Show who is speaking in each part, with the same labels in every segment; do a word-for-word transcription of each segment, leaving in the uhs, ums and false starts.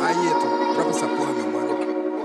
Speaker 1: Aieto, dropa essa porra, meu mano.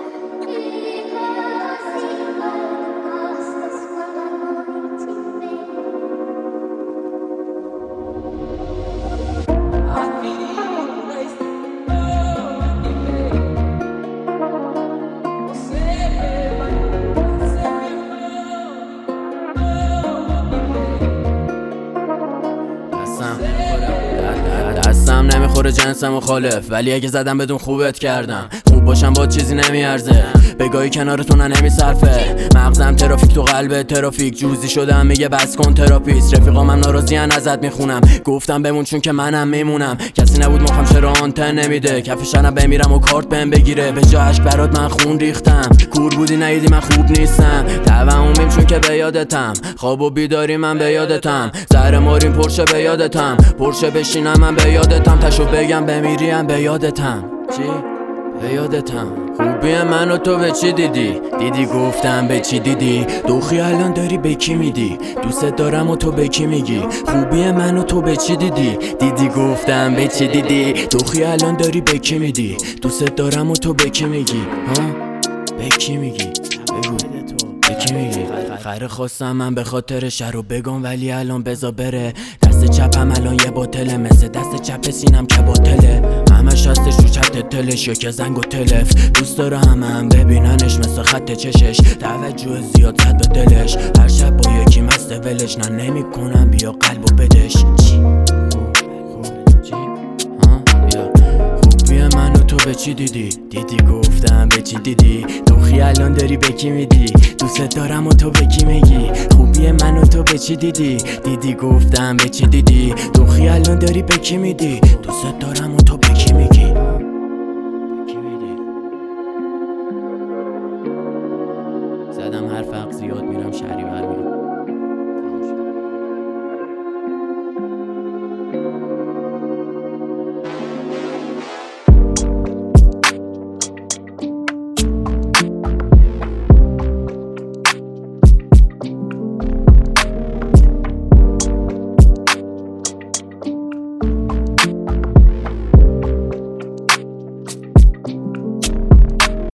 Speaker 2: دستم نمیخوره جنسم مخالف، ولی اگه زدم بدون خوبت کردم. خوب باشم با چیزی نمیارزه، بگاهی کنارتون نمیصرفه. مغزم ترافیک تو قلب ترافیک، جوزی شدم میگه بس کن تراپیست. رفیقام هم ناراضیان ازت میخونم، گفتم بمون چون که منم میمونم. کسی نبود مخم چرا آنتن نمیده، کف شنم بمیرم و کارت بهم بگیره. به جا عشق برات من خون ریختم، کور بودی نیدی من خوب نیستم. توهمیم چون که به یادتم، خواب و بیداری من به یادتم. زهر مارین پرشه به یادتم، پرشه بشینم من به یادتم. تشو بگم بمیریم به یادتم. چی؟ به یادتم. خوبی من و تو به چی دیدی؟ دیدی گفتم به چی دیدی؟ دوخی الان داری به کی میدی؟ دوست دارم و تو به کی میگی؟ خوبی من و تو به چی دیدی؟ دیدی گفتم به چی دیدی؟ دوخی الان داری به کی میدی؟ دوست دارم و تو به کی میگی؟ ها؟ به کی میگی؟ بگو به کی میگی؟ خیره خواستم من به خاطر شر رو بگم، ولی الان بزا بره. دست چپم الان یه باطله، مثل دست چپ سینم که باطله. همش هستش رو چت تلش یا که زنگ و تلف. دوست داره همه هم ببیننش مثل خط چشش. توجه زیاد زد به دلش، هر شب با یکی مست ولش. نه نمی کنم بیا قلب و بدش. چی؟ خوبی من و تو به چی دیدی؟ دیدی گفتم به چی دیدی؟ دوخی الان داری به کی میدی؟ دوست دارم و تو به کی میگی؟ خوبی من و تو به چی دیدی؟ دیدی گفتم به چی دیدی؟ دوخی الان داری به کی میدی؟ دوست دارم و تو به کی میگی؟ زدم حرف حق زیاد میرم شهری برمیام.